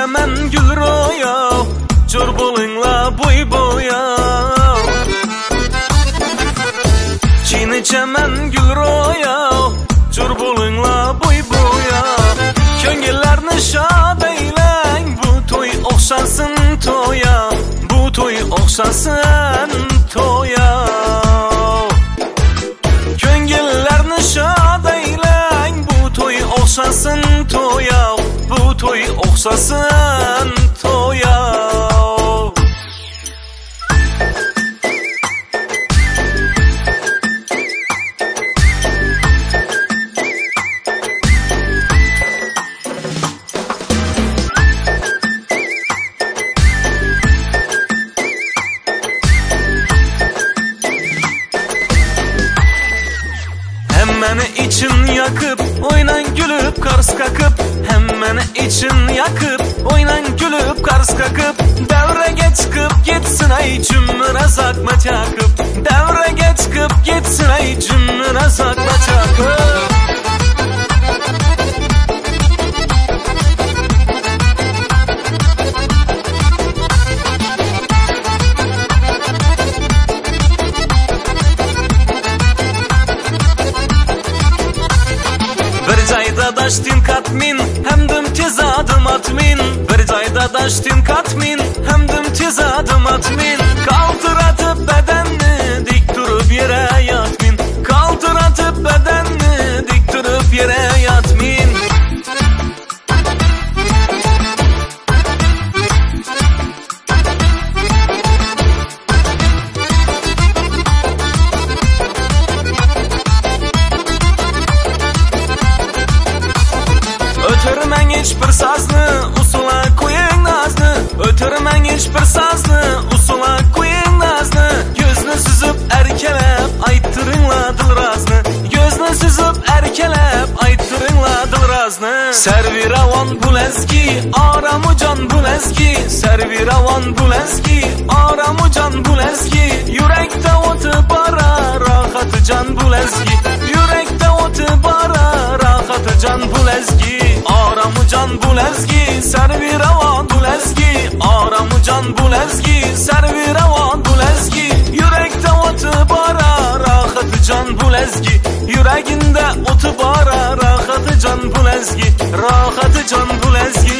çemen gül roya, jur bolingla boy boya. Çini çemen gül roya, jur bolingla boy boya. Köngüllerini şad eylen, bu toy okşasın toya, bu toy okşasın toya. Köngüllerini şad eylen, bu toy okşasın toya, bu toy okşasın toya. Hemmeni için yakıp, oynan gülüp kars kakıp. Hemmeni için yakıp, oynan gülüp kars kakıp. Devrege çıkıp gitsin ay cümle zakmat yakıp. Devrege çıkıp gitsin ay cümle zakmat yakıp. Daştin katmin, hemdim tez adım atmin. Bir cayda daştin katmin, hemdim tez adım atmin. Kaltıratıp bedenni, dik durup yere yatmin. Kaltıratıp bedenni, dik durup yere yatmin. Ötürmen hiçbir sazlı, usula koyun nazlı. Ötürmen hiçbir sazlı, usula koyun nazlı. Gözünü süzüp erkelep, ayttırınla dil razını. Gözünü süzüp erkelep, ayttırınla dil razını. Serviravan buleski, aramı can buleski. Serviravan buleski, aramı can buleski. Yürekte otu bara, rahatı can buleski. Yürekte otu bara, rahatı can buleski. Aramı can buleski, serviravan buleski. Aramı can buleski, serviravan buleski. Yürekte otu bara, rahatı can buleski. Yüreğinde otu bara, rahatı can buleski. Rahatı can buleski.